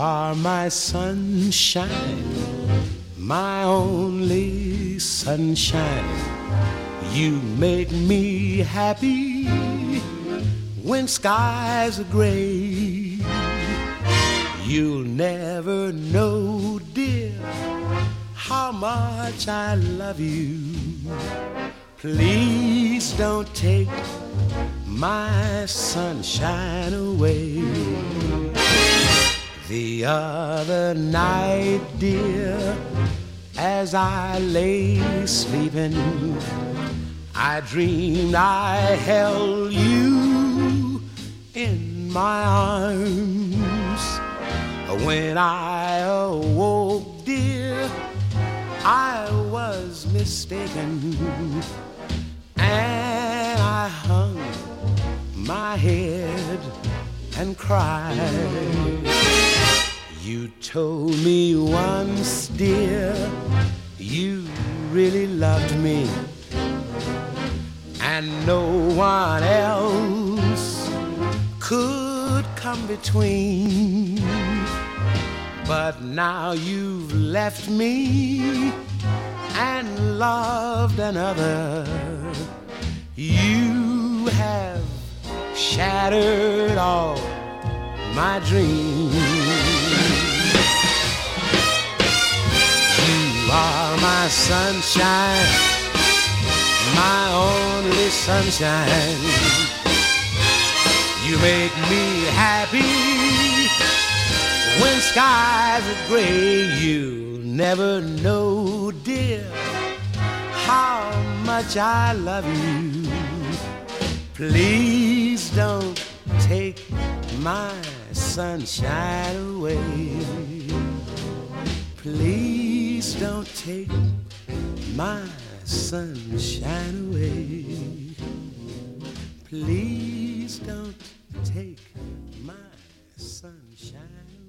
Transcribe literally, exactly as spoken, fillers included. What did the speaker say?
are my sunshine, my only sunshine. You make me happy when skies are gray. You'll never know, dear, how much I love you. Please don't take my sunshine away. The other night, dear, as I lay sleeping, I dreamed I held you in my arms. When I awoke, dear, I was mistaken, and I hung my head and cried. You told me once, dear, you really loved me, and no one else could come between. But now you've left me and loved another. You have shattered all my dreams. You are my sunshine, my only sunshine. You make me happy when skies are gray. You'll never know, dear, how much I love you. Please don't take my sunshine away. Please don't take my sunshine away. Please don't take my sunshine away.